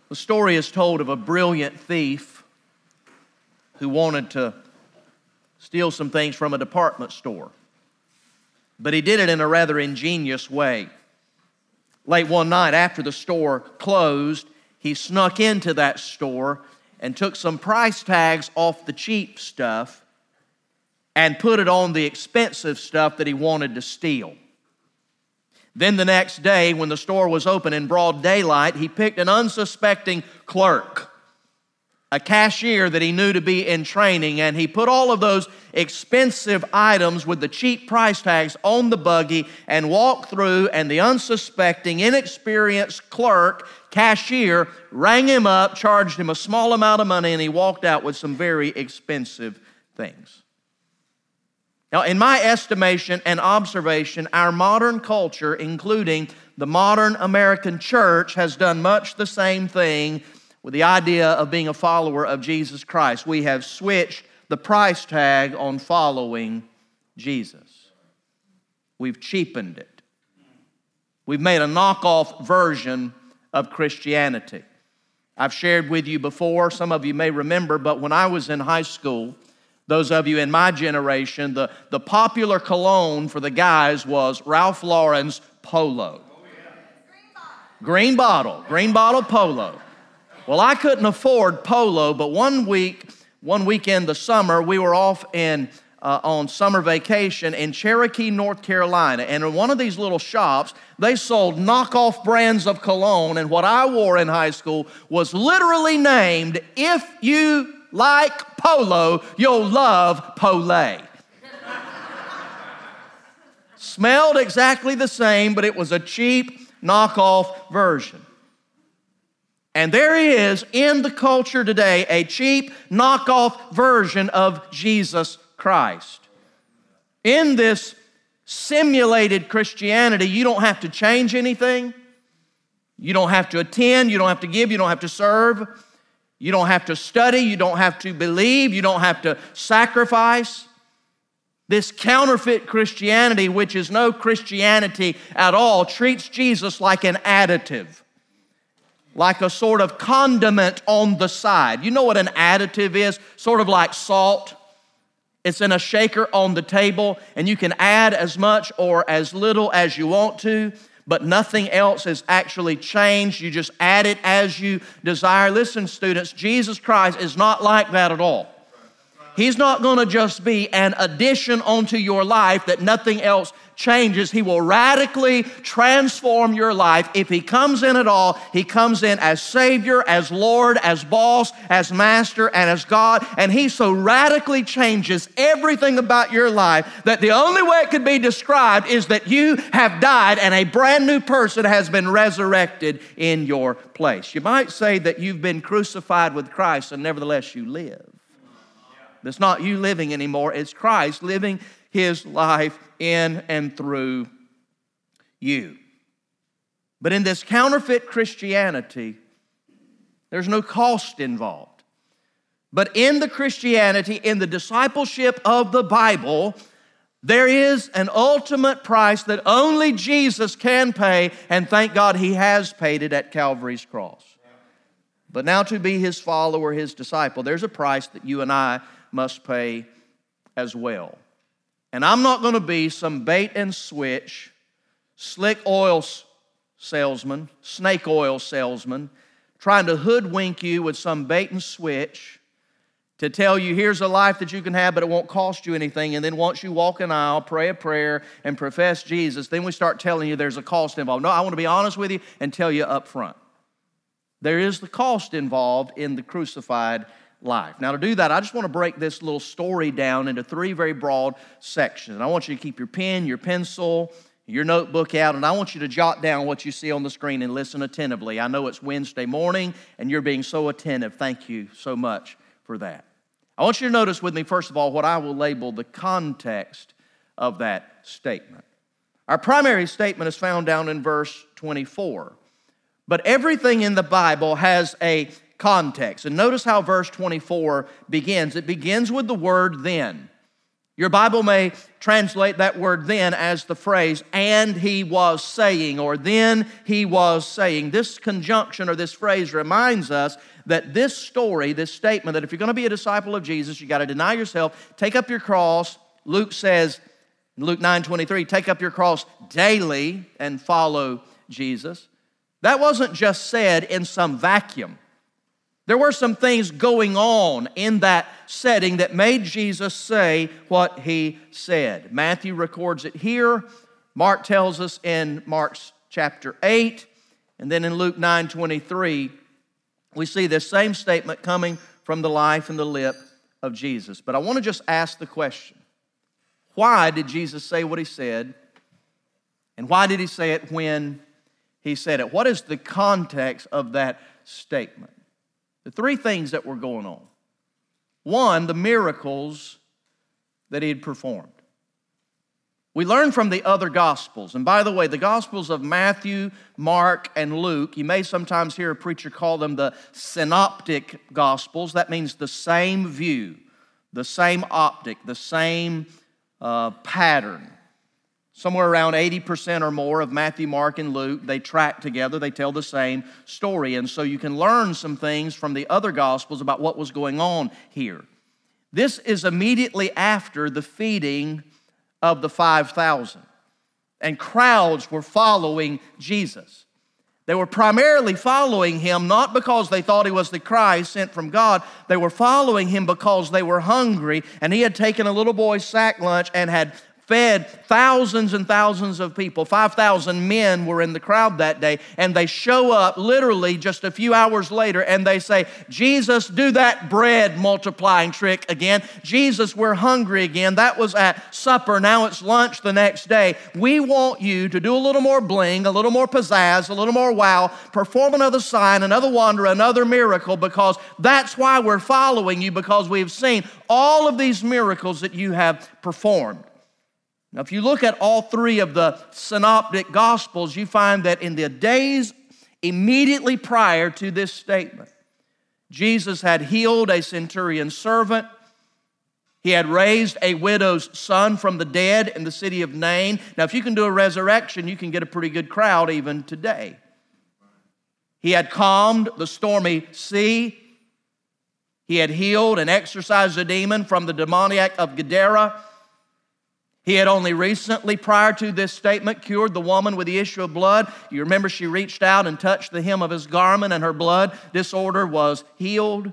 The story is told of a brilliant thief who wanted to steal some things from a department store. But he did it in a rather ingenious way. Late one night after the store closed, he snuck into that store and took some price tags off the cheap stuff and put it on the expensive stuff that he wanted to steal. Then the next day, when the store was open in broad daylight, he picked an unsuspecting clerk, a cashier that he knew to be in training, and he put all of those expensive items with the cheap price tags on the buggy and walked through, and the unsuspecting, inexperienced clerk, cashier, rang him up, charged him a small amount of money, and he walked out with some very expensive things. Now, in my estimation and observation, our modern culture, including the modern American church, has done much the same thing with the idea of being a follower of Jesus Christ. We have switched the price tag on following Jesus. We've cheapened it. We've made a knockoff version of Christianity. I've shared with you before, some of you may remember, but when I was in high school, those of you in my generation, the popular cologne for the guys was Ralph Lauren's Polo. Green bottle Polo. Well, I couldn't afford Polo, but one weekend this summer, we were off on summer vacation in Cherokee, North Carolina. And in one of these little shops, they sold knockoff brands of cologne, and what I wore in high school was literally named, "If you like Polo, you'll love Polay." Smelled exactly the same, but it was a cheap knockoff version. And there is in the culture today a cheap knockoff version of Jesus Christ. In this simulated Christianity, you don't have to change anything. You don't have to attend, you don't have to give, you don't have to serve. You don't have to study, you don't have to believe, you don't have to sacrifice. This counterfeit Christianity, which is no Christianity at all, treats Jesus like an additive, like a sort of condiment on the side. You know what an additive is? Sort of like salt. It's in a shaker on the table, and you can add as much or as little as you want to, but nothing else is actually changed. You just add it as you desire. Listen, students, Jesus Christ is not like that at all. He's not going to just be an addition onto your life that nothing else changes. He will radically transform your life. If He comes in at all, He comes in as Savior, as Lord, as boss, as Master, and as God. And He so radically changes everything about your life that the only way it could be described is that you have died and a brand new person has been resurrected in your place. You might say that you've been crucified with Christ and nevertheless you live. It's not you living anymore, it's Christ living His life in and through you. But in this counterfeit Christianity, there's no cost involved. But in the Christianity, in the discipleship of the Bible, there is an ultimate price that only Jesus can pay, and thank God He has paid it at Calvary's cross. But now to be His follower, His disciple, there's a price that you and I must pay as well. And I'm not going to be some bait and switch, slick oil salesman, snake oil salesman, trying to hoodwink you with some bait and switch to tell you here's a life that you can have, but it won't cost you anything. And then once you walk an aisle, pray a prayer, and profess Jesus, then we start telling you there's a cost involved. No, I want to be honest with you and tell you up front. There is the cost involved in the crucified life. Now, to do that, I just want to break this little story down into three very broad sections. And I want you to keep your pen, your pencil, your notebook out, and I want you to jot down what you see on the screen and listen attentively. I know it's Wednesday morning, and you're being so attentive. Thank you so much for that. I want you to notice with me, first of all, what I will label the context of that statement. Our primary statement is found down in verse 24. But everything in the Bible has a context. And notice how verse 24 begins. It begins with the word then. Your Bible may translate that word then as the phrase, and he was saying, or then he was saying. This conjunction or this phrase reminds us that this story, this statement, that if you're going to be a disciple of Jesus, you got to deny yourself, take up your cross. Luke says, in Luke 9:23, take up your cross daily and follow Jesus. That wasn't just said in some vacuum. There were some things going on in that setting that made Jesus say what he said. Matthew records it here. Mark tells us in Mark chapter 8. And then in Luke 9:23, we see this same statement coming from the life and the lip of Jesus. But I want to just ask the question, why did Jesus say what he said? And why did he say it when he said it? What is the context of that statement? The three things that were going on. One, the miracles that he had performed. We learn from the other Gospels. And by the way, the Gospels of Matthew, Mark, and Luke, you may sometimes hear a preacher call them the synoptic Gospels. That means the same view, the same optic, the same pattern. Somewhere around 80% or more of Matthew, Mark, and Luke, they track together, they tell the same story. And so you can learn some things from the other Gospels about what was going on here. This is immediately after the feeding of the 5,000. And crowds were following Jesus. They were primarily following him not because they thought he was the Christ sent from God. They were following him because they were hungry, and he had taken a little boy's sack lunch and had fed thousands and thousands of people. 5,000 men were in the crowd that day, and they show up literally just a few hours later, and they say, Jesus, do that bread multiplying trick again. Jesus, we're hungry again. That was at supper. Now it's lunch the next day. We want you to do a little more bling, a little more pizzazz, a little more wow, perform another sign, another wonder, another miracle, because that's why we're following you, because we've seen all of these miracles that you have performed. Now, if you look at all three of the synoptic Gospels, you find that in the days immediately prior to this statement, Jesus had healed a centurion's servant. He had raised a widow's son from the dead in the city of Nain. Now, if you can do a resurrection, you can get a pretty good crowd even today. He had calmed the stormy sea. He had healed and exorcised a demon from the demoniac of Gadara. He had only recently, prior to this statement, cured the woman with the issue of blood. You remember she reached out and touched the hem of his garment, and her blood disorder was healed.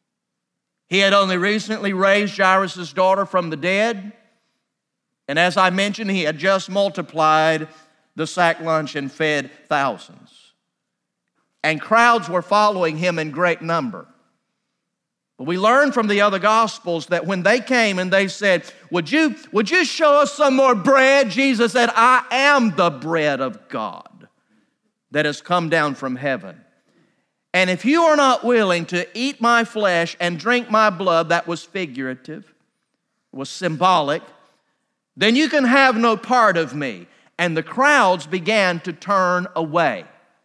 He had only recently raised Jairus' daughter from the dead. And as I mentioned, he had just multiplied the sack lunch and fed thousands. And crowds were following him in great number. But we learn from the other Gospels that when they came and they said, would you show us some more bread? Jesus said, I am the bread of God that has come down from heaven. And if you are not willing to eat my flesh and drink my blood, that was figurative, was symbolic, then you can have no part of me. And the crowds began to turn away.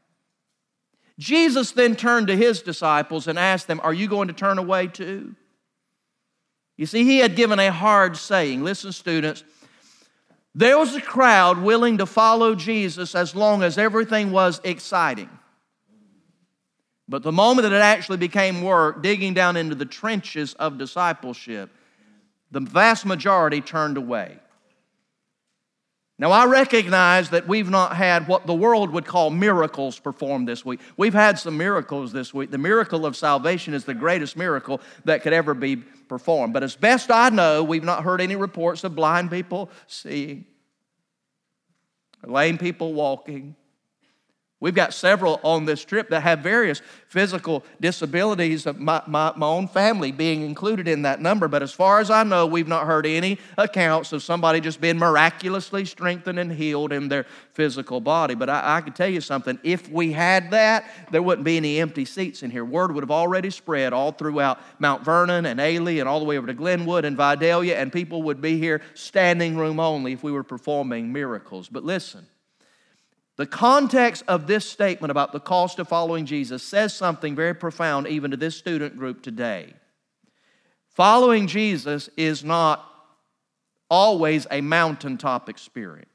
Jesus then turned to his disciples and asked them, are you going to turn away too? You see, he had given a hard saying. Listen, students, there was a crowd willing to follow Jesus as long as everything was exciting. But the moment that it actually became work, digging down into the trenches of discipleship, the vast majority turned away. Now, I recognize that we've not had what the world would call miracles performed this week. We've had some miracles this week. The miracle of salvation is the greatest miracle that could ever be performed. But as best I know, we've not heard any reports of blind people seeing, or lame people walking. We've got several on this trip that have various physical disabilities, of my own family being included in that number. But as far as I know, we've not heard any accounts of somebody just being miraculously strengthened and healed in their physical body. But I can tell you something. If we had that, there wouldn't be any empty seats in here. Word would have already spread all throughout Mount Vernon and Ailey and all the way over to Glenwood and Vidalia, and people would be here standing room only if we were performing miracles. But listen. The context of this statement about the cost of following Jesus says something very profound even to this student group today. Following Jesus is not always a mountaintop experience.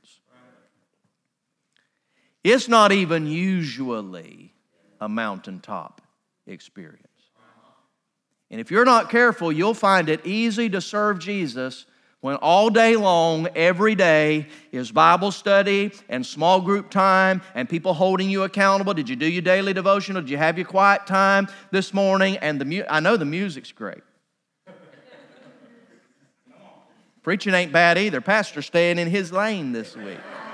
It's not even usually a mountaintop experience. And if you're not careful, you'll find it easy to serve Jesus when all day long, every day, is Bible study and small group time and people holding you accountable. Did you do your daily devotional? Did you have your quiet time this morning? And I know the music's great. Preaching ain't bad either. Pastor's staying in his lane this week.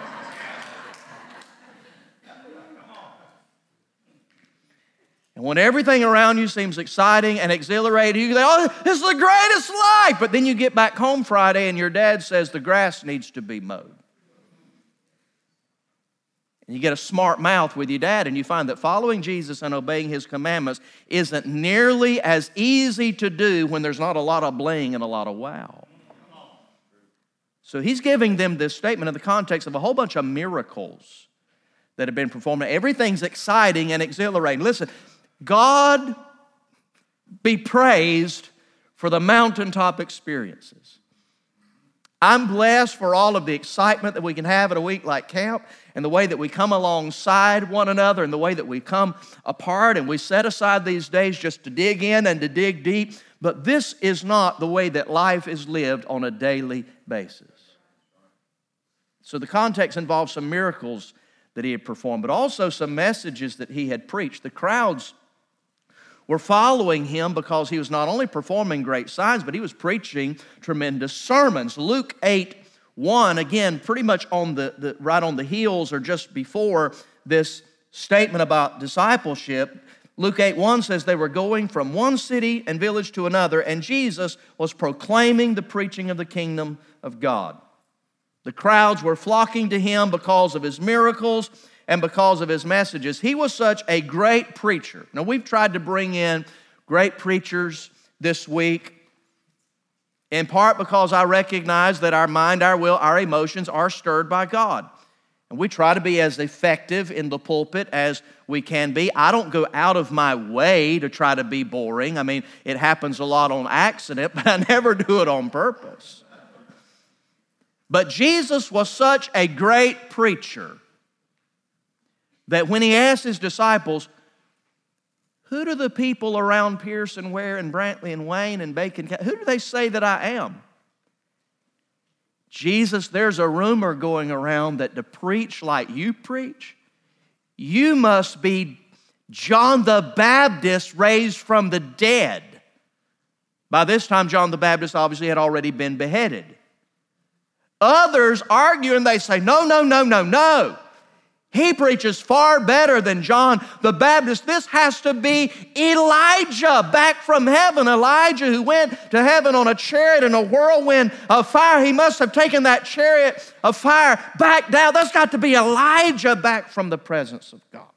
And when everything around you seems exciting and exhilarating, you think, oh, this is the greatest life. But then you get back home Friday and your dad says the grass needs to be mowed. And you get a smart mouth with your dad and you find that following Jesus and obeying His commandments isn't nearly as easy to do when there's not a lot of bling and a lot of wow. So He's giving them this statement in the context of a whole bunch of miracles that have been performed. Everything's exciting and exhilarating. Listen, God be praised for the mountaintop experiences. I'm blessed for all of the excitement that we can have at a week like camp and the way that we come alongside one another and the way that we come apart and we set aside these days just to dig in and to dig deep. But this is not the way that life is lived on a daily basis. So the context involves some miracles that He had performed, but also some messages that He had preached. The crowds were following Him because He was not only performing great signs, but He was preaching tremendous sermons. Luke 8:1, again, pretty much on right on the heels or just before this statement about discipleship. Luke 8:1 says they were going from one city and village to another, and Jesus was proclaiming the preaching of the kingdom of God. The crowds were flocking to Him because of His miracles and because of His messages. He was such a great preacher. Now, we've tried to bring in great preachers this week, in part because I recognize that our mind, our will, our emotions are stirred by God. And we try to be as effective in the pulpit as we can be. I don't go out of my way to try to be boring. I mean, it happens a lot on accident, but I never do it on purpose. But Jesus was such a great preacher that when He asked His disciples, who do the people around Pearson, Ware, and Brantley, and Wayne, and Bacon, who do they say that I am? Jesus, there's a rumor going around that to preach like you preach, you must be John the Baptist raised from the dead. By this time, John the Baptist obviously had already been beheaded. Others argue and they say, no. He preaches far better than John the Baptist. This has to be Elijah back from heaven. Elijah who went to heaven on a chariot in a whirlwind of fire. He must have taken that chariot of fire back down. That's got to be Elijah back from the presence of God.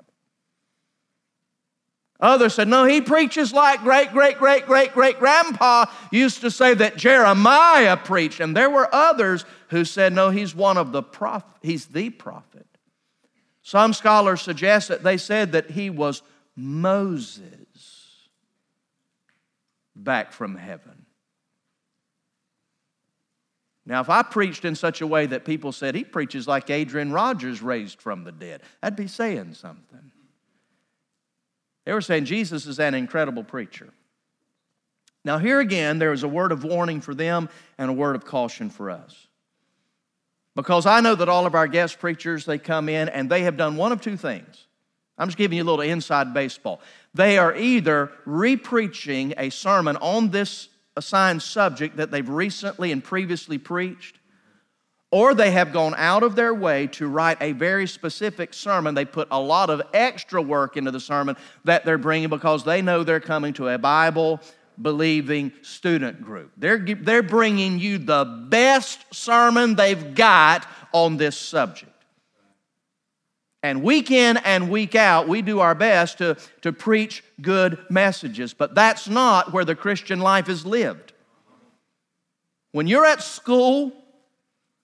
Others said, no, he preaches like great-grandpa used to say that Jeremiah preached. And there were others who said, no, he's one of the prophets. He's the prophet. Some scholars suggest that they said that he was Moses back from heaven. Now, if I preached in such a way that people said he preaches like Adrian Rogers raised from the dead, I'd be saying something. They were saying Jesus is an incredible preacher. Now, here again, there is a word of warning for them and a word of caution for us. Because I know that all of our guest preachers, they come in and they have done one of two things. I'm just giving you a little inside baseball. They are either re-preaching a sermon on this assigned subject that they've recently and previously preached, or they have gone out of their way to write a very specific sermon. They put a lot of extra work into the sermon that they're bringing because they know they're coming to a Bible-believing student group. They're bringing you the best sermon they've got on this subject. And week in and week out, we do our best to preach good messages. But that's not where the Christian life is lived. When you're at school,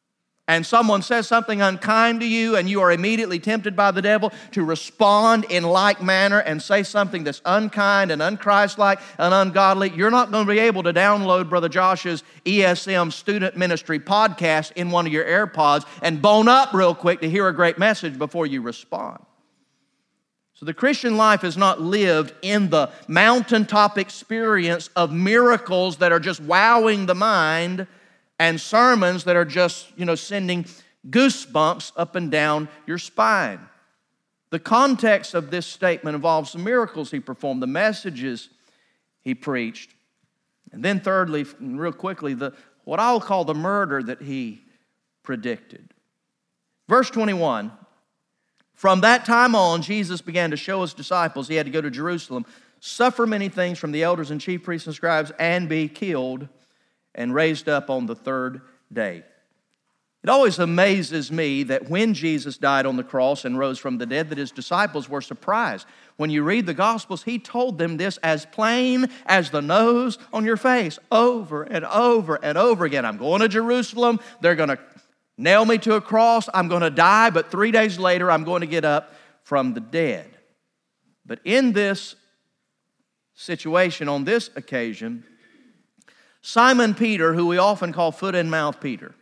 and someone says something unkind to you, and you are immediately tempted by the devil to respond in like manner and say something that's unkind and unchristlike and ungodly, you're not going to be able to download Brother Josh's ESM Student Ministry podcast in one of your AirPods and bone up real quick to hear a great message before you respond. So the Christian life is not lived in the mountaintop experience of miracles that are just wowing the mind and sermons that are just, sending goosebumps up and down your spine. The context of this statement involves the miracles he performed, the messages he preached, and then thirdly, and real quickly, what I'll call the murder that he predicted. Verse 21, from that time on, Jesus began to show his disciples he had to go to Jerusalem, suffer many things from the elders and chief priests and scribes, and be killed and raised up on the third day. It always amazes me that when Jesus died on the cross and rose from the dead, that his disciples were surprised. When you read the Gospels, he told them this as plain as the nose on your face, over and over and over again. I'm going to Jerusalem. They're going to nail me to a cross. I'm going to die, but 3 days later, I'm going to get up from the dead. But in this situation, on this occasion, Simon Peter, who we often call foot and mouth Peter.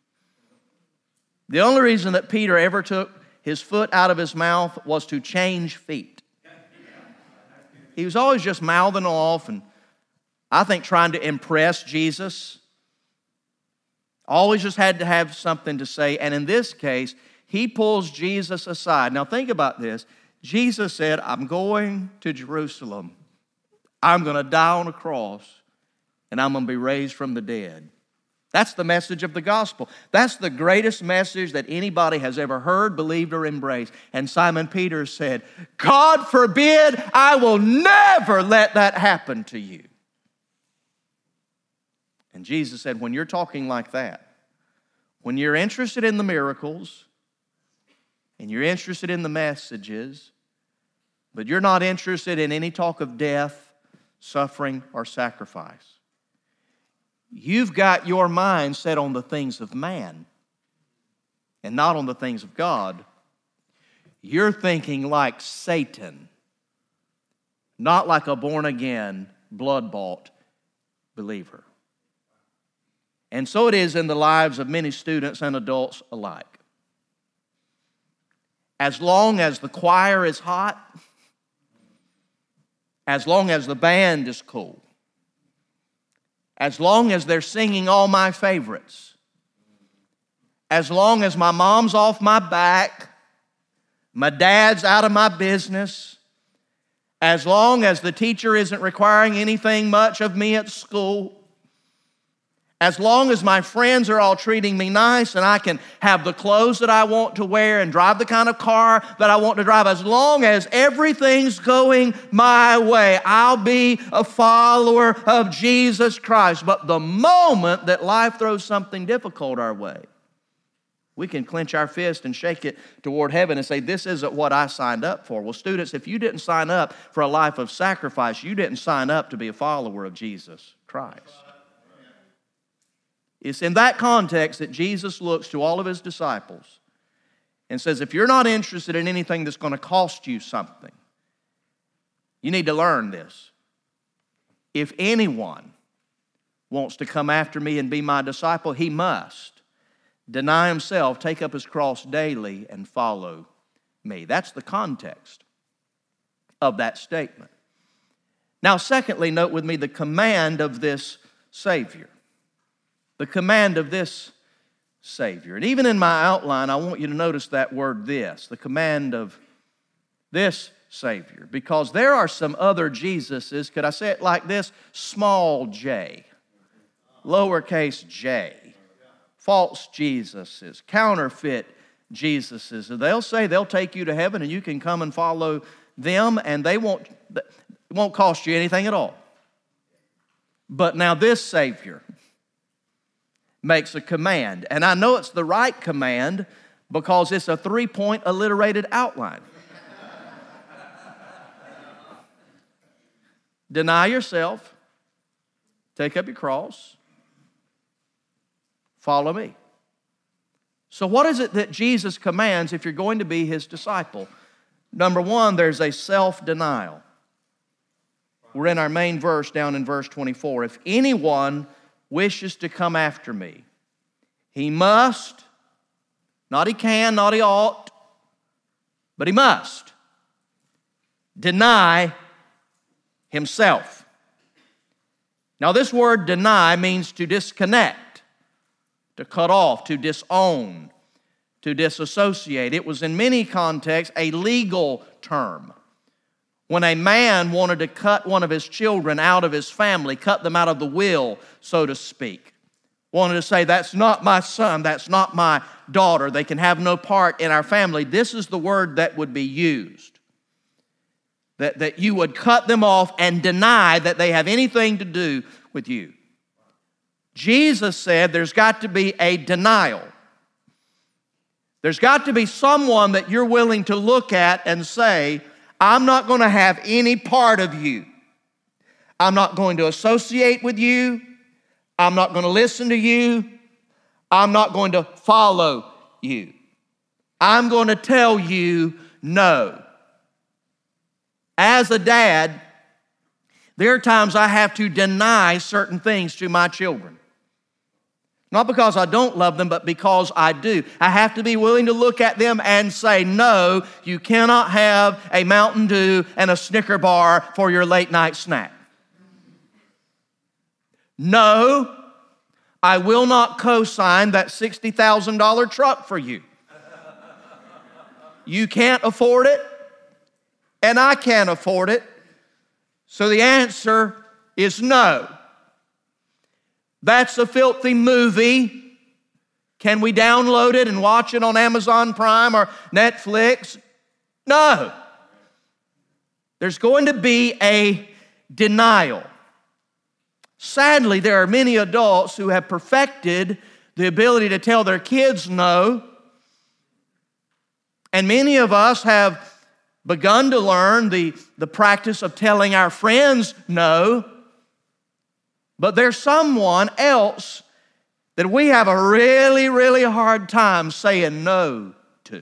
The only reason that Peter ever took his foot out of his mouth was to change feet. He was always just mouthing off and I think trying to impress Jesus. Always just had to have something to say. And in this case, he pulls Jesus aside. Now think about this. Jesus said, I'm going to Jerusalem. I'm going to die on a cross. And I'm going to be raised from the dead. That's the message of the gospel. That's the greatest message that anybody has ever heard, believed, or embraced. And Simon Peter said, God forbid, I will never let that happen to you. And Jesus said, when you're talking like that, when you're interested in the miracles, and you're interested in the messages, but you're not interested in any talk of death, suffering, or sacrifice, you've got your mind set on the things of man and not on the things of God. You're thinking like Satan, not like a born-again, blood-bought believer. And so it is in the lives of many students and adults alike. As long as the choir is hot, as long as the band is cool, as long as they're singing all my favorites, as long as my mom's off my back, my dad's out of my business, as long as the teacher isn't requiring anything much of me at school, as long as my friends are all treating me nice and I can have the clothes that I want to wear and drive the kind of car that I want to drive, as long as everything's going my way, I'll be a follower of Jesus Christ. But the moment that life throws something difficult our way, we can clench our fist and shake it toward heaven and say, this isn't what I signed up for. Well, students, if you didn't sign up for a life of sacrifice, you didn't sign up to be a follower of Jesus Christ. It's in that context that Jesus looks to all of his disciples and says, if you're not interested in anything that's going to cost you something, you need to learn this. If anyone wants to come after me and be my disciple, he must deny himself, take up his cross daily, and follow me. That's the context of that statement. Now, secondly, note with me the command of this Savior. The command of this Savior. And even in my outline, I want you to notice that word this, the command of this Savior. Because there are some other Jesuses, could I say it like this? Small j, lowercase j, false Jesuses, counterfeit Jesuses. And they'll say they'll take you to heaven and you can come and follow them and it won't cost you anything at all. But now this Savior makes a command. And I know it's the right command because it's a 3-point alliterated outline. Deny yourself, take up your cross, follow me. So what is it that Jesus commands if you're going to be His disciple? Number one, there's a self-denial. We're in our main verse down in verse 24. If anyone wishes to come after me, he must, not he can, not he ought, but he must deny himself. Now this word deny means to disconnect, to cut off, to disown, to disassociate. It was in many contexts a legal term. When a man wanted to cut one of his children out of his family, cut them out of the will, so to speak, wanted to say, that's not my son, that's not my daughter, they can have no part in our family, this is the word that would be used. That you would cut them off and deny that they have anything to do with you. Jesus said there's got to be a denial. There's got to be someone that you're willing to look at and say, I'm not going to have any part of you. I'm not going to associate with you. I'm not going to listen to you. I'm not going to follow you. I'm going to tell you no. As a dad, there are times I have to deny certain things to my children. Not because I don't love them, but because I do. I have to be willing to look at them and say, no, you cannot have a Mountain Dew and a Snicker bar for your late night snack. No, I will not co-sign that $60,000 truck for you. You can't afford it, and I can't afford it. So the answer is no. That's a filthy movie. Can we download it and watch it on Amazon Prime or Netflix? No. There's going to be a denial. Sadly, there are many adults who have perfected the ability to tell their kids no. And many of us have begun to learn the practice of telling our friends no. But there's someone else that we have a really, really hard time saying no to.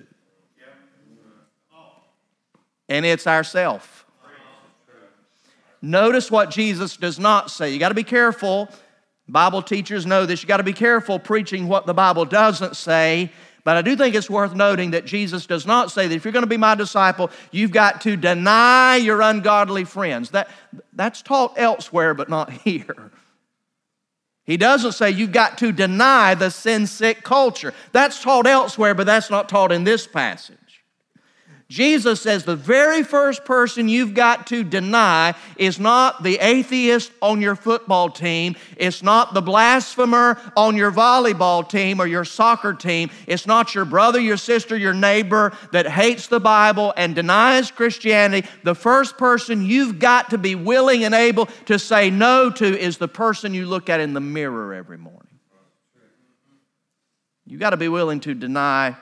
And it's ourself. Notice what Jesus does not say. You got to be careful. Bible teachers know this. You got to be careful preaching what the Bible doesn't say. But I do think it's worth noting that Jesus does not say that if you're going to be my disciple, you've got to deny your ungodly friends. That's taught elsewhere, but not here. He doesn't say you've got to deny the sin-sick culture. That's taught elsewhere, but that's not taught in this passage. Jesus says the very first person you've got to deny is not the atheist on your football team. It's not the blasphemer on your volleyball team or your soccer team. It's not your brother, your sister, your neighbor that hates the Bible and denies Christianity. The first person you've got to be willing and able to say no to is the person you look at in the mirror every morning. You've got to be willing to deny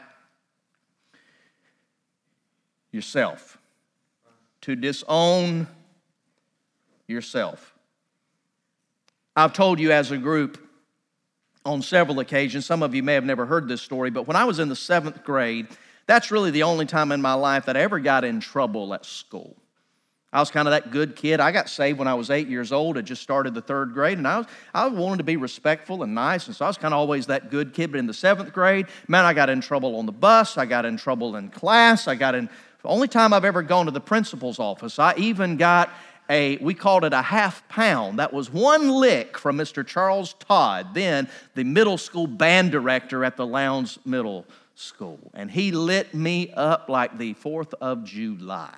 yourself, to disown yourself. I've told you as a group on several occasions, some of you may have never heard this story, but when I was in the 7th grade, that's really the only time in my life that I ever got in trouble at school. I was kind of that good kid. I got saved when I was 8 years old. I just started the 3rd grade, and I wanted to be respectful and nice, and so I was kind of always that good kid. But in the 7th grade, man, I got in trouble on the bus. I got in trouble in class. The only time I've ever gone to the principal's office, I even got we called it a half pound. That was one lick from Mr. Charles Todd, then the middle school band director at the Lowndes Middle School. And he lit me up like the 4th of July.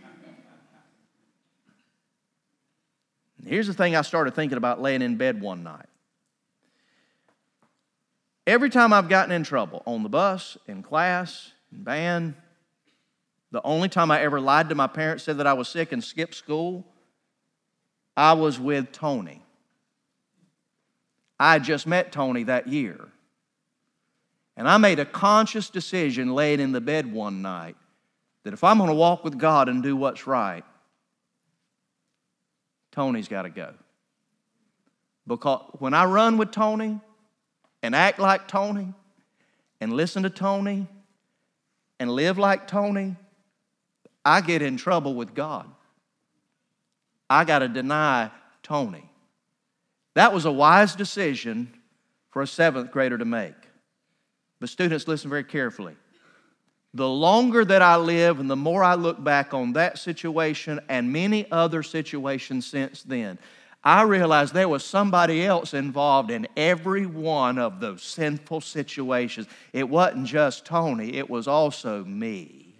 Here's the thing I started thinking about laying in bed one night. Every time I've gotten in trouble, on the bus, in class, in band, the only time I ever lied to my parents, said that I was sick and skipped school, I was with Tony. I had just met Tony that year. And I made a conscious decision laying in the bed one night that if I'm going to walk with God and do what's right, Tony's got to go. Because when I run with Tony and act like Tony and listen to Tony and live like Tony, I get in trouble with God. I got to deny Tony. That was a wise decision for a 7th grader to make. But students, listen very carefully. The longer that I live and the more I look back on that situation and many other situations since then, I realize there was somebody else involved in every one of those sinful situations. It wasn't just Tony, it was also me.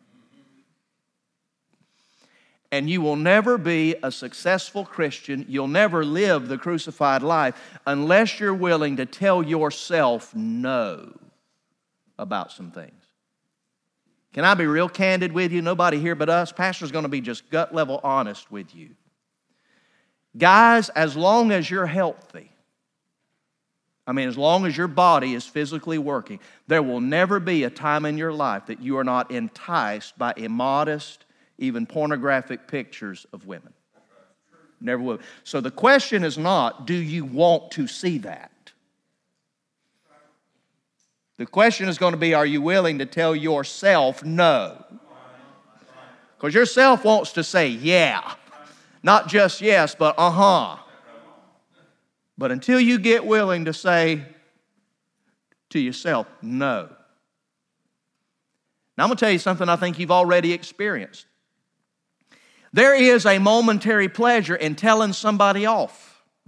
And you will never be a successful Christian, you'll never live the crucified life unless you're willing to tell yourself no about some things. Can I be real candid with you? Nobody here but us. Pastor's going to be just gut level honest with you. Guys, as long as you're healthy, as long as your body is physically working, there will never be a time in your life that you are not enticed by immodest, even pornographic pictures of women. Never will. So the question is not, do you want to see that? The question is going to be, are you willing to tell yourself no? Because yourself wants to say yeah. Not just yes, but uh-huh. But until you get willing to say to yourself, no. Now I'm going to tell you something I think you've already experienced. There is a momentary pleasure in telling somebody off.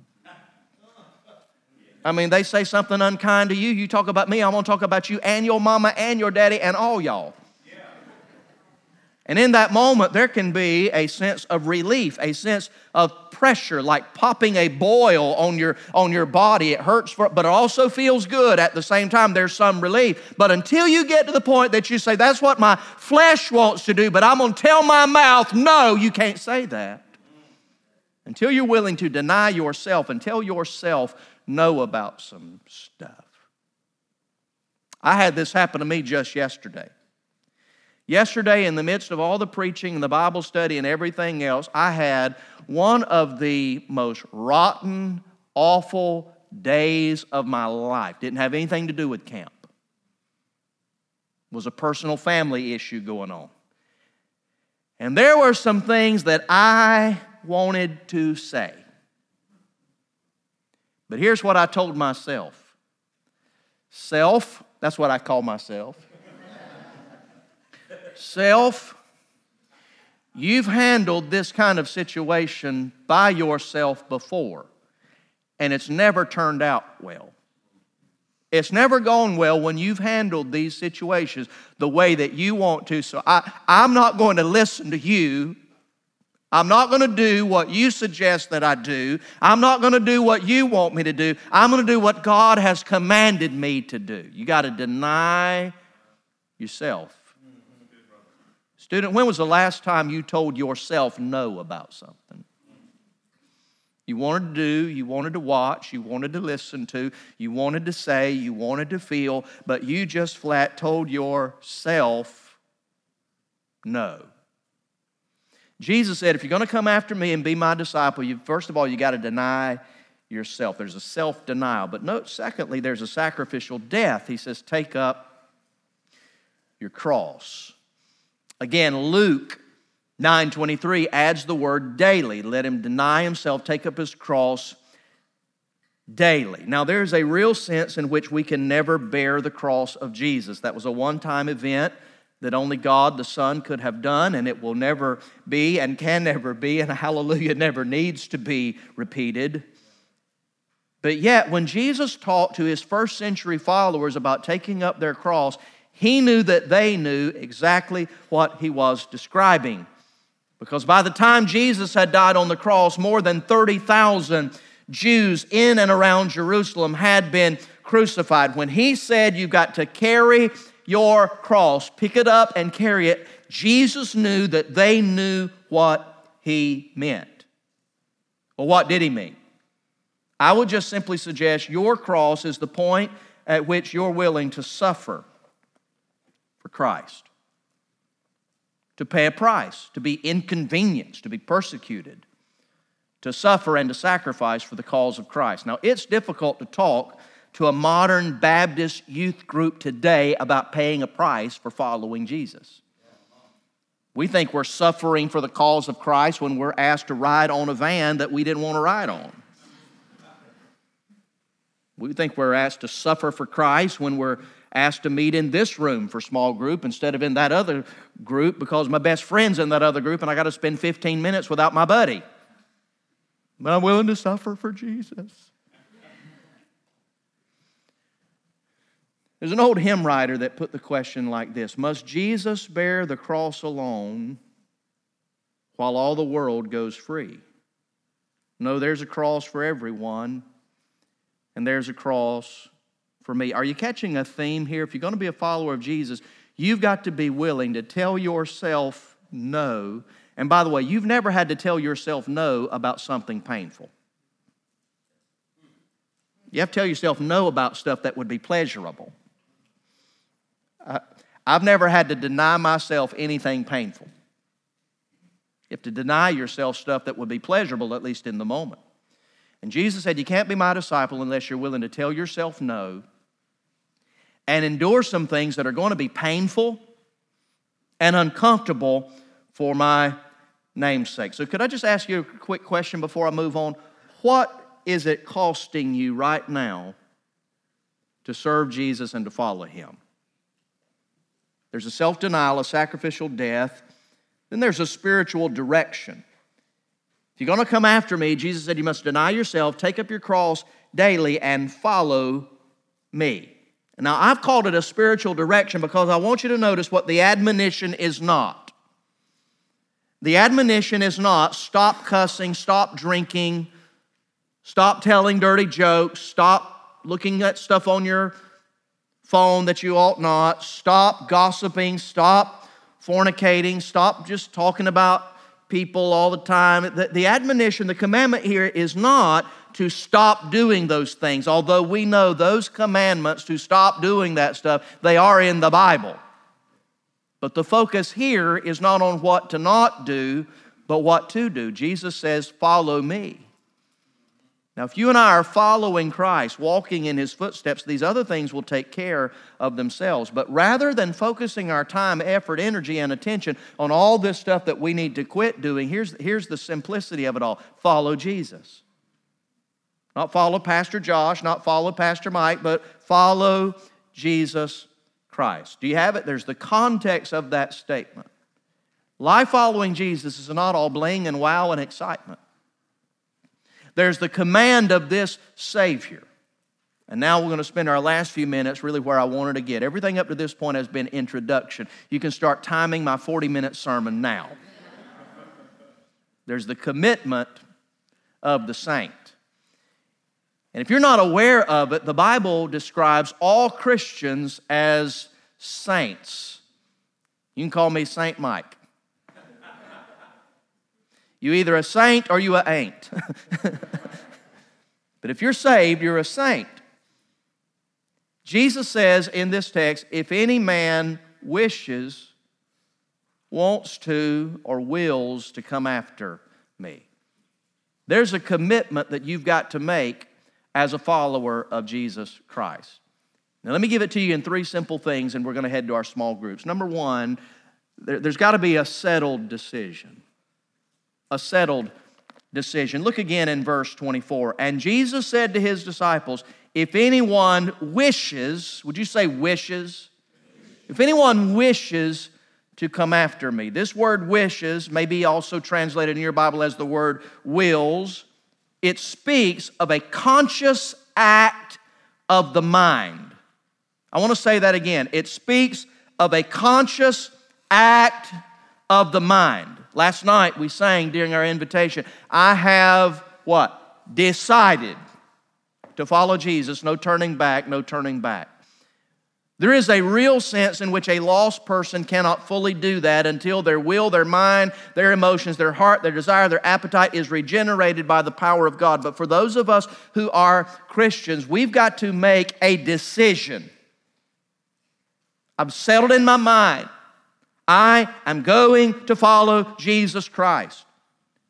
They say something unkind to you, you talk about me, I'm going to talk about you and your mama and your daddy and all y'all. And in that moment, there can be a sense of relief, a sense of pressure, like popping a boil on your body. It hurts, but it also feels good at the same time. There's some relief. But until you get to the point that you say, that's what my flesh wants to do, but I'm going to tell my mouth, no, you can't say that. Until you're willing to deny yourself and tell yourself no about some stuff. I had this happen to me just yesterday. Yesterday, in the midst of all the preaching and the Bible study and everything else, I had one of the most rotten, awful days of my life. Didn't have anything to do with camp. It was a personal family issue going on. And there were some things that I wanted to say. But here's what I told myself. Self, that's what I call myself. Self, you've handled this kind of situation by yourself before, and it's never turned out well. It's never gone well when you've handled these situations the way that you want to. So I'm not going to listen to you. I'm not going to do what you suggest that I do. I'm not going to do what you want me to do. I'm going to do what God has commanded me to do. You got to deny yourself. Student, when was the last time you told yourself no about something? You wanted to do, you wanted to watch, you wanted to listen to, you wanted to say, you wanted to feel, but you just flat told yourself no. Jesus said, if you're going to come after me and be my disciple, first of all, you got to deny yourself. There's a self-denial. But note, secondly, there's a sacrificial death. He says, take up your cross. Again, Luke 9:23 adds the word daily. Let him deny himself, take up his cross daily. Now, there's a real sense in which we can never bear the cross of Jesus. That was a one-time event that only God the Son could have done, and it will never be and can never be, and hallelujah, never needs to be repeated. But yet, when Jesus talked to his first century followers about taking up their cross, he knew that they knew exactly what he was describing. Because by the time Jesus had died on the cross, more than 30,000 Jews in and around Jerusalem had been crucified. When he said, you've got to carry your cross, pick it up and carry it, Jesus knew that they knew what he meant. Well, what did he mean? I would just simply suggest your cross is the point at which you're willing to suffer for Christ, to pay a price, to be inconvenienced, to be persecuted, to suffer and to sacrifice for the cause of Christ. Now, it's difficult to talk to a modern Baptist youth group today about paying a price for following Jesus. We think we're suffering for the cause of Christ when we're asked to ride on a van that we didn't want to ride on. We think we're asked to suffer for Christ when we're asked to meet in this room for small group instead of in that other group because my best friend's in that other group and I got to spend 15 minutes without my buddy. But I'm willing to suffer for Jesus. There's an old hymn writer that put the question like this: must Jesus bear the cross alone while all the world goes free? No, there's a cross for everyone, and there's a cross for me. Are you catching a theme here? If you're going to be a follower of Jesus, you've got to be willing to tell yourself no. And by the way, you've never had to tell yourself no about something painful. You have to tell yourself no about stuff that would be pleasurable. I've never had to deny myself anything painful. You have to deny yourself stuff that would be pleasurable, at least in the moment. And Jesus said, you can't be my disciple unless you're willing to tell yourself no and endure some things that are going to be painful and uncomfortable for my name's sake. So could I just ask you a quick question before I move on? What is it costing you right now to serve Jesus and to follow Him? There's a self-denial, a sacrificial death. Then there's a spiritual direction. If you're going to come after me, Jesus said you must deny yourself, take up your cross daily, and follow me. Now, I've called it a spiritual direction because I want you to notice what the admonition is not. The admonition is not stop cussing, stop drinking, stop telling dirty jokes, stop looking at stuff on your phone that you ought not, stop gossiping, stop fornicating, stop just talking about people all the time. The admonition, the commandment here is not to stop doing those things, although we know those commandments to stop doing that stuff, they are in the Bible. But the focus here is not on what to not do, but what to do. Jesus says, follow me. Now, if you and I are following Christ, walking in His footsteps, these other things will take care of themselves. But rather than focusing our time, effort, energy, and attention on all this stuff that we need to quit doing, here's the simplicity of it all. Follow Jesus. Not follow Pastor Josh, not follow Pastor Mike, but follow Jesus Christ. Do you have it? There's the context of that statement. Life following Jesus is not all bling and wow and excitement. There's the command of this Savior. And now we're going to spend our last few minutes really where I wanted to get. Everything up to this point has been introduction. You can start timing my 40-minute sermon now. There's the commitment of the saint. And if you're not aware of it, the Bible describes all Christians as saints. You can call me Saint Mike. You either a saint or you a ain't. But if you're saved, you're a saint. Jesus says in this text, if any man wishes, wants to, or wills to come after me. There's a commitment that you've got to make as a follower of Jesus Christ. Now let me give it to you in three simple things and we're going to head to our small groups. Number one, there's got to be a settled decision. A settled decision. Look again in verse 24. And Jesus said to His disciples, if anyone wishes, would you say wishes? If anyone wishes to come after me. This word wishes may be also translated in your Bible as the word wills. It speaks of a conscious act of the mind. I want to say that again. It speaks of a conscious act of the mind. Last night we sang during our invitation, I have what? Decided to follow Jesus. No turning back, no turning back. There is a real sense in which a lost person cannot fully do that until their will, their mind, their emotions, their heart, their desire, their appetite is regenerated by the power of God. But for those of us who are Christians, we've got to make a decision. I've settled in my mind. I am going to follow Jesus Christ.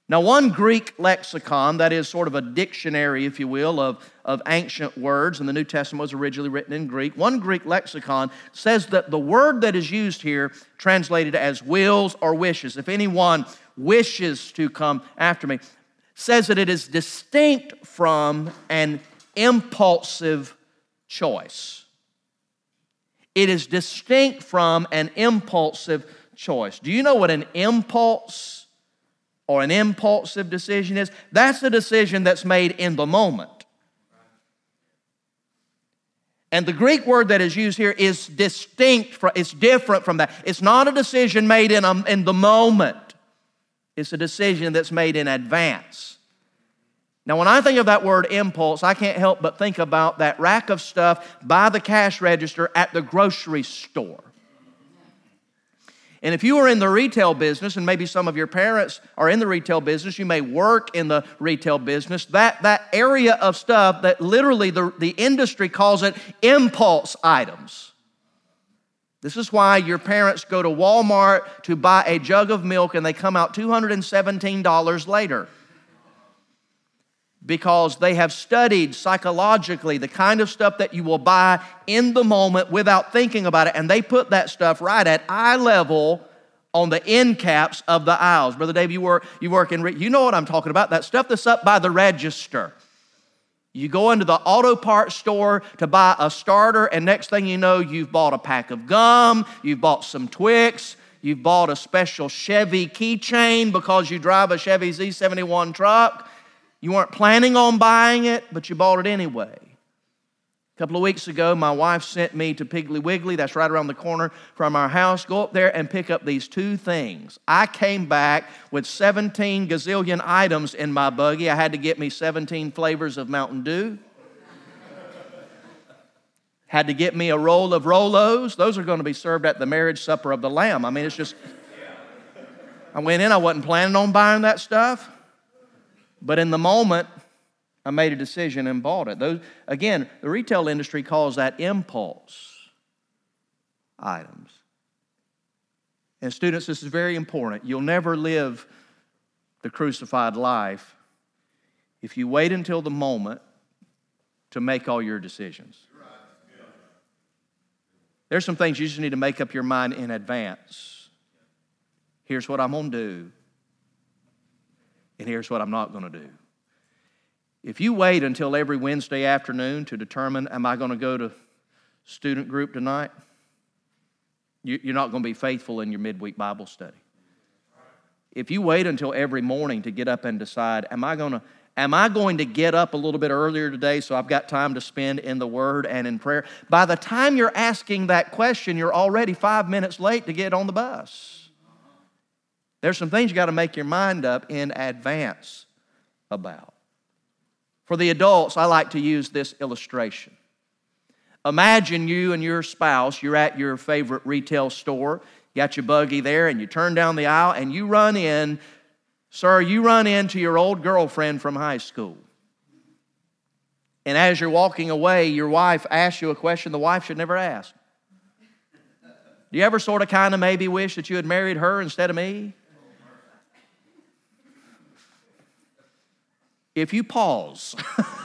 Now, one Greek lexicon, that is sort of a dictionary, if you will, of ancient words, and the New Testament was originally written in Greek. One Greek lexicon says that the word that is used here, translated as wills or wishes, if anyone wishes to come after me, says that it is distinct from an impulsive choice. It is distinct from an impulsive choice. Do you know what an impulse or an impulsive decision is? That's a decision that's made in the moment. And the Greek word that is used here is distinct, it's different from that. It's not a decision made in the moment. It's a decision that's made in advance. Now, when I think of that word impulse, I can't help but think about that rack of stuff by the cash register at the grocery store. And if you are in the retail business, and maybe some of your parents are in the retail business, you may work in the retail business, that area of stuff that literally the industry calls it impulse items. This is why your parents go to Walmart to buy a jug of milk and they come out $217 later. Because they have studied psychologically the kind of stuff that you will buy in the moment without thinking about it, and they put that stuff right at eye level on the end caps of the aisles. Brother Dave, you work in, you know what I'm talking about, that stuff that's up by the register. You go into the auto parts store to buy a starter, and next thing you know, you've bought a pack of gum, you've bought some Twix, you've bought a special Chevy keychain because you drive a Chevy Z71 truck. You weren't planning on buying it, but you bought it anyway. A couple of weeks ago, my wife sent me to Piggly Wiggly. That's right around the corner from our house. Go up there and pick up these two things. I came back with 17 gazillion items in my buggy. I had to get me 17 flavors of Mountain Dew. Had to get me a roll of Rolos. Those are going to be served at the marriage supper of the Lamb. I mean, it's just... I went in, I wasn't planning on buying that stuff. But in the moment, I made a decision and bought it. Those, again, the retail industry calls that impulse items. And students, this is very important. You'll never live the crucified life if you wait until the moment to make all your decisions. There's some things you just need to make up your mind in advance. Here's what I'm going to do. And here's what I'm not going to do. If you wait until every Wednesday afternoon to determine, am I going to go to student group tonight? You're not going to be faithful in your midweek Bible study. If you wait until every morning to get up and decide, am I going to get up a little bit earlier today so I've got time to spend in the Word and in prayer? By the time you're asking that question, you're already 5 minutes late to get on the bus. There's some things you got to make your mind up in advance about. For the adults, I like to use this illustration. Imagine you and your spouse, you're at your favorite retail store, you got your buggy there, and you turn down the aisle and you run in, sir, you run into your old girlfriend from high school. And as you're walking away, your wife asks you a question the wife should never ask. Do you ever sort of kind of maybe wish that you had married her instead of me? If you pause,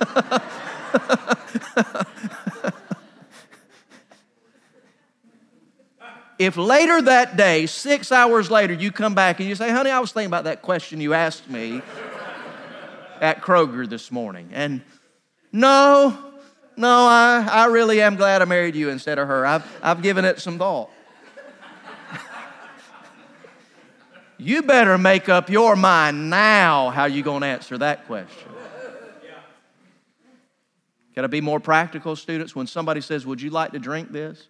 if later that day, 6 hours later, you come back and you say, honey, I was thinking about that question you asked me at Kroger this morning. And no, I really am glad I married you instead of her. I've given it some thought. You better make up your mind now how you're going to answer that question. Got to be more practical, students. When somebody says, would you like to drink this?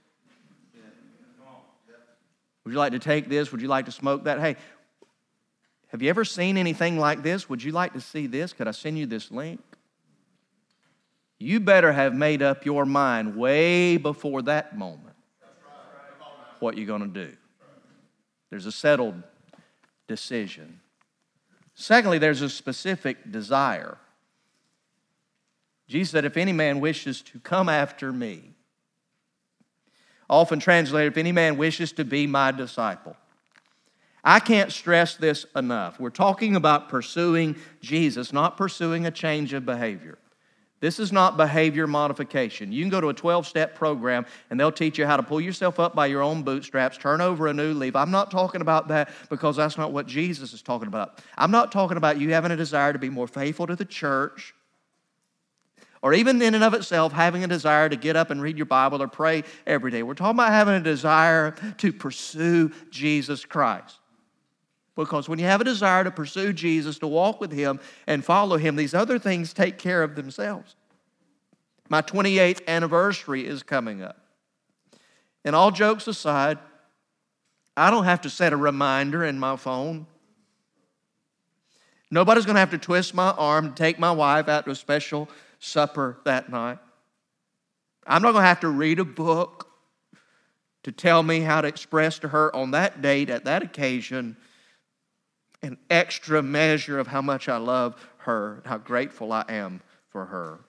Would you like to take this? Would you like to smoke that? Hey, have you ever seen anything like this? Would you like to see this? Could I send you this link? You better have made up your mind way before that moment what you're going to do. There's a settled decision. Secondly, there's a specific desire. Jesus said, if any man wishes to come after me, often translated, if any man wishes to be my disciple. I can't stress this enough. We're talking about pursuing Jesus, not pursuing a change of behavior. This is not behavior modification. You can go to a 12-step program and they'll teach you how to pull yourself up by your own bootstraps, turn over a new leaf. I'm not talking about that because that's not what Jesus is talking about. I'm not talking about you having a desire to be more faithful to the church, or even in and of itself having a desire to get up and read your Bible or pray every day. We're talking about having a desire to pursue Jesus Christ. Because when you have a desire to pursue Jesus, to walk with Him and follow Him, these other things take care of themselves. My 28th anniversary is coming up. And all jokes aside, I don't have to set a reminder in my phone. Nobody's going to have to twist my arm to take my wife out to a special supper that night. I'm not going to have to read a book to tell me how to express to her on that date, at that occasion, an extra measure of how much I love her, how grateful I am for her.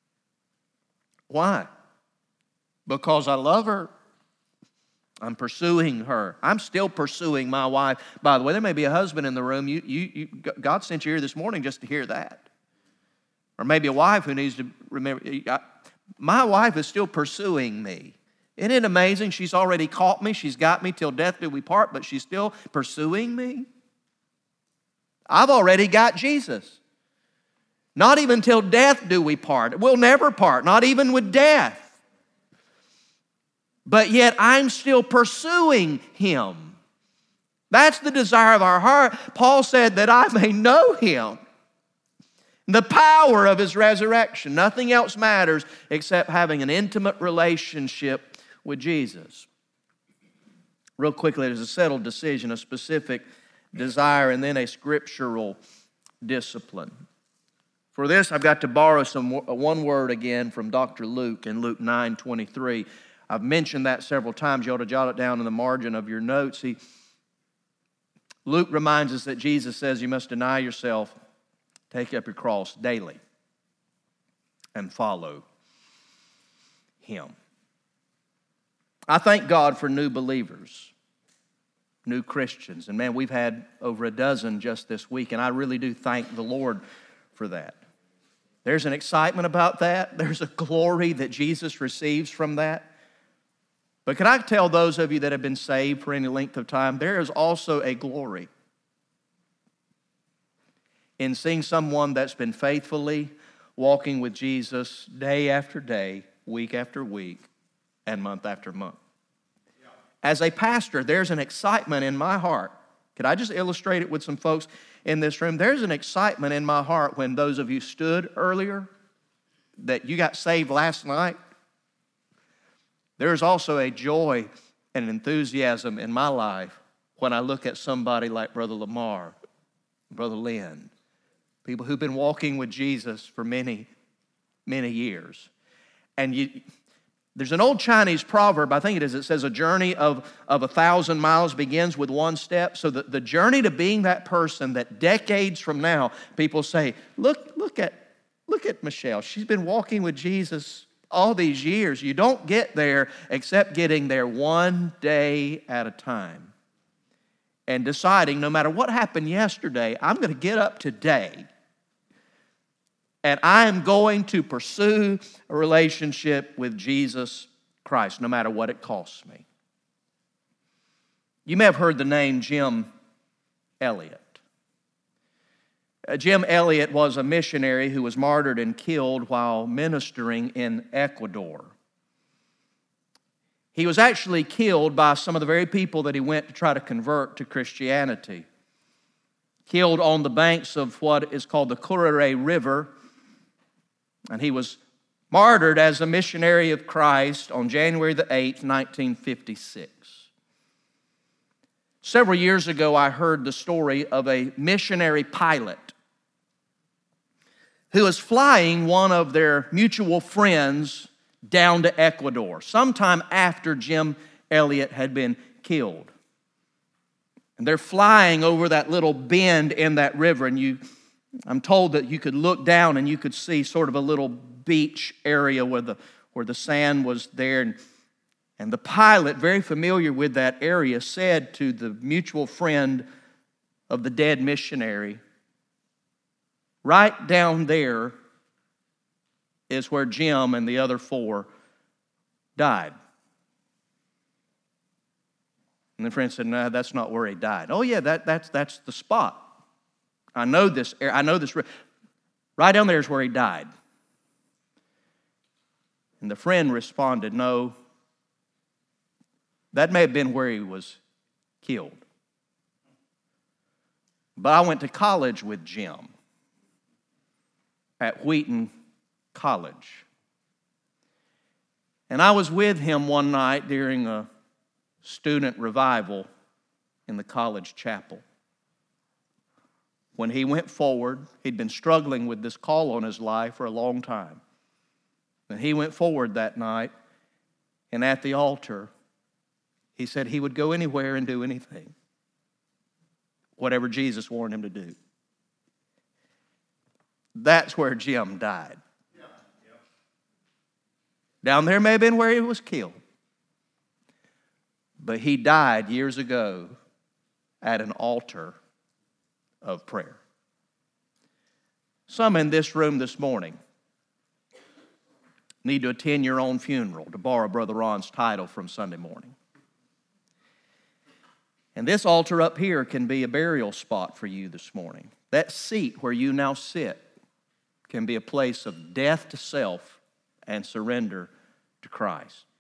Why? Because I love her. I'm pursuing her. I'm still pursuing my wife. By the way, there may be a husband in the room. God sent you here this morning just to hear that. Or maybe a wife who needs to remember, my wife is still pursuing me. Isn't it amazing? She's already caught me. She's got me till death do we part, but she's still pursuing me. I've already got Jesus. Not even till death do we part. We'll never part, not even with death. But yet I'm still pursuing Him. That's the desire of our heart. Paul said that I may know Him, the power of His resurrection. Nothing else matters except having an intimate relationship with Jesus. Real quickly, there's a settled decision, a specific desire, and then a scriptural discipline. For this, I've got to borrow one word again from Dr. Luke in Luke 9:23. I've mentioned that several times. You ought to jot it down in the margin of your notes. Luke reminds us that Jesus says you must deny yourself, take up your cross daily, and follow Him. I thank God for new believers, new Christians. And man, we've had over a dozen just this week, and I really do thank the Lord for that. There's an excitement about that. There's a glory that Jesus receives from that. But can I tell those of you that have been saved for any length of time, there is also a glory in seeing someone that's been faithfully walking with Jesus day after day, week after week, and month after month. As a pastor, there's an excitement in my heart. Could I just illustrate it with some folks in this room? There's an excitement in my heart when those of you stood earlier, that you got saved last night. There's also a joy and enthusiasm in my life when I look at somebody like Brother Lamar, Brother Lynn, people who've been walking with Jesus for many, many years. And there's an old Chinese proverb, I think it is, it says a journey of 1,000 miles begins with one step. So the journey to being that person that decades from now, people say, look at Michelle. She's been walking with Jesus all these years. You don't get there except getting there one day at a time and deciding no matter what happened yesterday, I'm going to get up today and I am going to pursue a relationship with Jesus Christ, no matter what it costs me. You may have heard the name Jim Elliot. Jim Elliot was a missionary who was martyred and killed while ministering in Ecuador. He was actually killed by some of the very people that he went to try to convert to Christianity. Killed on the banks of what is called the Curare River. And he was martyred as a missionary of Christ on January the 8th, 1956. Several years ago, I heard the story of a missionary pilot who was flying one of their mutual friends down to Ecuador, sometime after Jim Elliot had been killed. And they're flying over that little bend in that river, and I'm told that you could look down and you could see sort of a little beach area where the sand was there. And the pilot, very familiar with that area, said to the mutual friend of the dead missionary, right down there is where Jim and the other 4 died. And the friend said, no, that's not where he died. Oh yeah, that's the spot. I know this. Right down there is where he died. And the friend responded, no, that may have been where he was killed. But I went to college with Jim at Wheaton College. And I was with him one night during a student revival in the college chapel. When he went forward, he'd been struggling with this call on his life for a long time. And he went forward that night, and at the altar, he said he would go anywhere and do anything, whatever Jesus wanted him to do. That's where Jim died. Down there may have been where he was killed. But he died years ago at an altar of prayer. Some in this room this morning need to attend your own funeral, to borrow Brother Ron's title from Sunday morning. And this altar up here can be a burial spot for you this morning. That seat where you now sit can be a place of death to self and surrender to Christ.